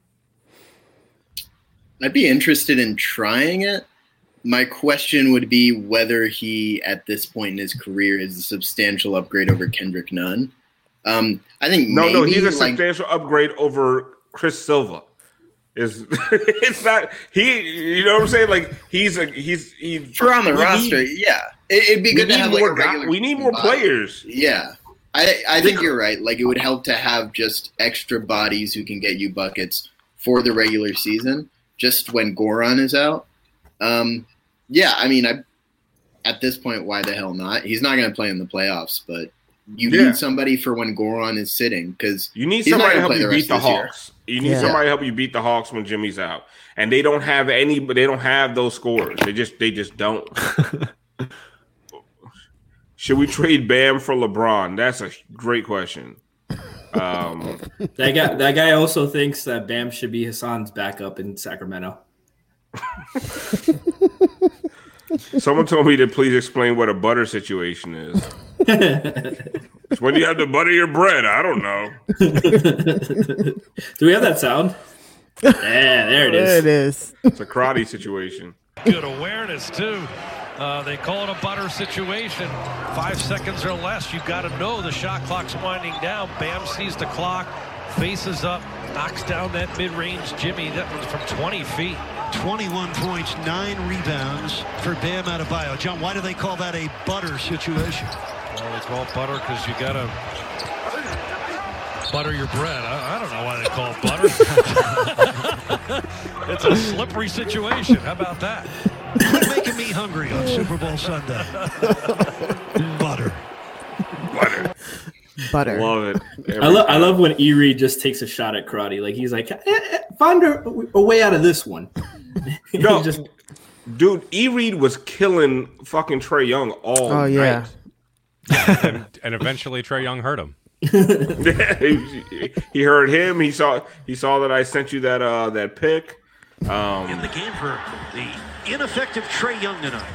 I'd be interested in trying it. My question would be whether he, at this point in his career, is a substantial upgrade over Kendrick Nunn. Um, I think no, maybe, no, he's a like, substantial upgrade over Chris Silva. Is it's not he? You know what I'm saying? Like he's a he's he for on the roster. Need, yeah, it, it'd be good to have like more a regular. We need more body. players. Yeah, I I think you're right. Like it would help to have just extra bodies who can get you buckets for the regular season, just when Goran is out. Um, yeah, I mean, I at this point, why the hell not? He's not going to play in the playoffs, but you yeah. need somebody for when Goran is sitting because you need somebody to help you beat the Hawks. Year. You need yeah. somebody to help you beat the Hawks when Jimmy's out, and they don't have any. But they don't have those scores. They just they just don't. Should we trade Bam for LeBron? That's a great question. Um, that guy that guy also thinks that Bam should be Hassan's backup in Sacramento. Someone told me to please explain what a butter situation is. It's when you have to butter your bread. I don't know. Do we have that sound? Yeah, there it is. There it is. It's a karate situation. Good awareness, too. Uh, they call it a butter situation. Five seconds or less. You've got to know the shot clock's winding down. Bam sees the clock, faces up, knocks down that mid-range Jimmy. That was from twenty feet. twenty-one points, nine rebounds for Bam Adebayo. John, why do they call that a butter situation? Well, they call it butter because you got to butter your bread. I, I don't know why they call it butter. It's a slippery situation. How about that? Quit making me hungry on Super Bowl Sunday. Butter. Butter. Butter. Love it. I, lo- I love when E. Reed just takes a shot at karate. Like he's like, eh, eh, find a, a way out of this one. No, just... dude, E. Reed was killing fucking Trae Young all Oh, yeah. night. Yeah, and, and eventually Trae Young hurt him. he, he heard him. He saw he saw that I sent you that uh, that pic. Um, In the game for the ineffective Trae Young tonight.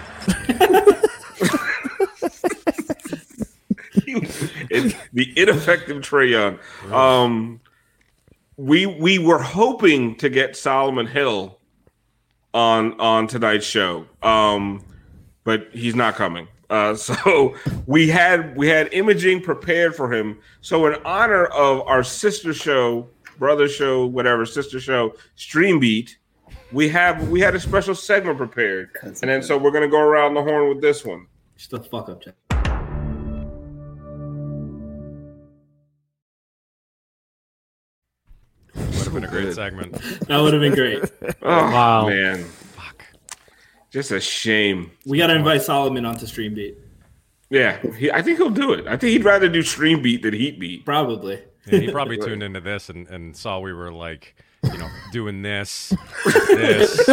It's the ineffective Trae Young. Um, we we were hoping to get Solomon Hill on on tonight's show, um, but he's not coming. Uh, so we had we had imaging prepared for him. So in honor of our sister show, brother show, whatever sister show, Stream Beat, we have we had a special segment prepared, and then so we're gonna go around the horn with this one. Shut the fuck up, Jack. Would have been a great segment. That would have been great. Oh, Wow. man. Fuck. Just a shame. We got to invite Solomon onto Stream Beat. Yeah, he, I think he'll do it. I think he'd rather do Stream Beat than Heat Beat. Probably. Yeah, he probably tuned into this and, and saw we were like, you know, doing this, this.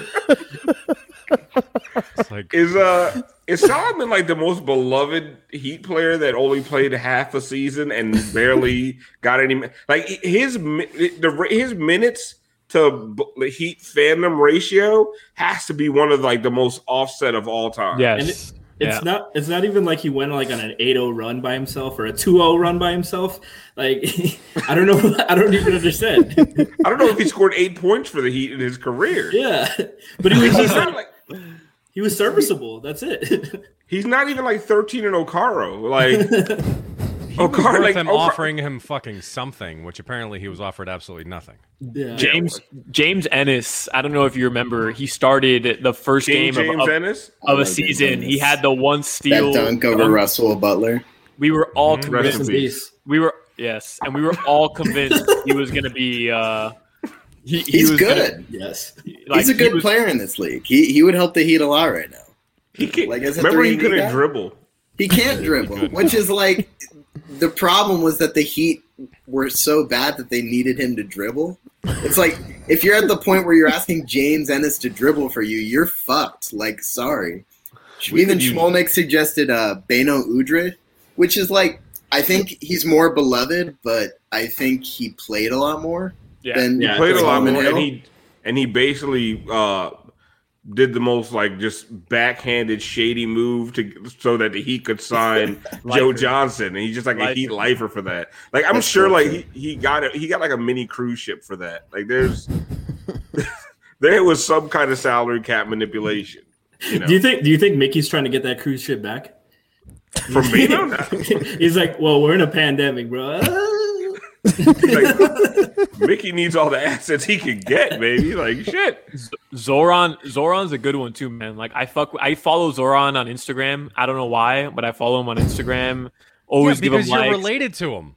It's like, Is uh is Solomon like the most beloved Heat player that only played half a season and barely got any? Like his mi- the his minutes to the Heat fandom ratio has to be one of like the most offset of all time. Yes. And it, it's Yeah. not it's not even like he went like on an eight oh run by himself or a two oh run by himself. Like I don't know. I don't even understand. I don't know if he scored eight points for the Heat in his career. Yeah, but he was He's just not like he was serviceable. That's it. he's not even like thirteen and Okaro. Like he was Okaro, worth like him Okaro- offering him fucking something, which apparently he was offered absolutely nothing. Yeah. James James Ennis. I don't know if you remember. He started the first King game James of, of, Ennis? of Oh, a James season. Ennis. He had the one That steal. dunk over Um, Russell Butler. We were all Mhm. Rest in convinced. peace. We were yes, and we were all convinced he was going to be. Uh, he, he He's was good. Gonna, Yes. like, He's a he good was- player in this league. He he would help the Heat a lot right now. He can, Like, as a remember he three and D couldn't guy? dribble. He can't dribble, which is like the problem was that the Heat were so bad that they needed him to dribble. It's like if you're at the point where you're asking James Ennis to dribble for you, you're fucked. Like, sorry. Even Schmolnick suggested uh, Beno Udrih, which is like, I think he's more beloved, but I think he played a lot more. Yeah, than he played a lot more, Hill. and he and he basically uh, did the most like just backhanded shady move to so that the Heat could sign Joe Johnson, and he's just like lifer. a Heat lifer for that. Like I'm That's sure, so like he, he got it, he got like a mini cruise ship for that. Like there's there was some kind of salary cap manipulation. You know? Do you think? Do you think Mickey's trying to get that cruise ship back from Beno? He's like, well, we're in a pandemic, bro. Like, Mickey needs all the assets he can get, baby. Like shit. Zoran, Zoran's a good one too, man. Like I fuck, I follow Zoran on Instagram. I don't know why, but I follow him on Instagram. Always yeah, give him because you're likes. related to him.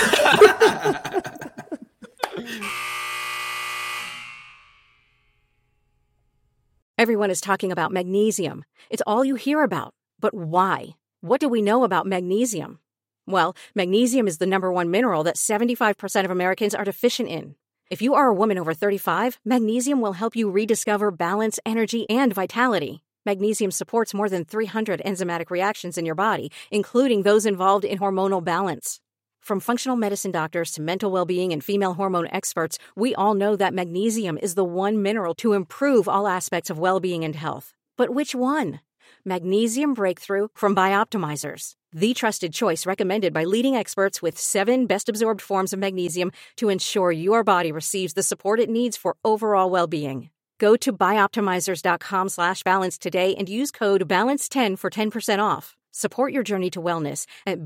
Everyone is talking about magnesium. It's all you hear about. But why? What do we know about magnesium? Well, magnesium is the number one mineral that seventy-five percent of Americans are deficient in. If you are a woman over thirty-five, magnesium will help you rediscover balance, energy, and vitality. Magnesium supports more than three hundred enzymatic reactions in your body, including those involved in hormonal balance. From functional medicine doctors to mental well-being and female hormone experts, we all know that magnesium is the one mineral to improve all aspects of well-being and health. But which one? Magnesium Breakthrough from Bioptimizers, the trusted choice recommended by leading experts with seven best-absorbed forms of magnesium to ensure your body receives the support it needs for overall well-being. Go to bioptimizers.com slash balance today and use code balance ten for ten percent off. Support your journey to wellness at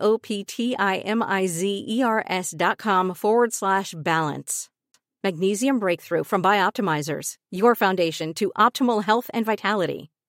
B-I-O-P-T-I-M-I-Z-E-R-S dot com forward slash balance. Magnesium Breakthrough from Bioptimizers, your foundation to optimal health and vitality.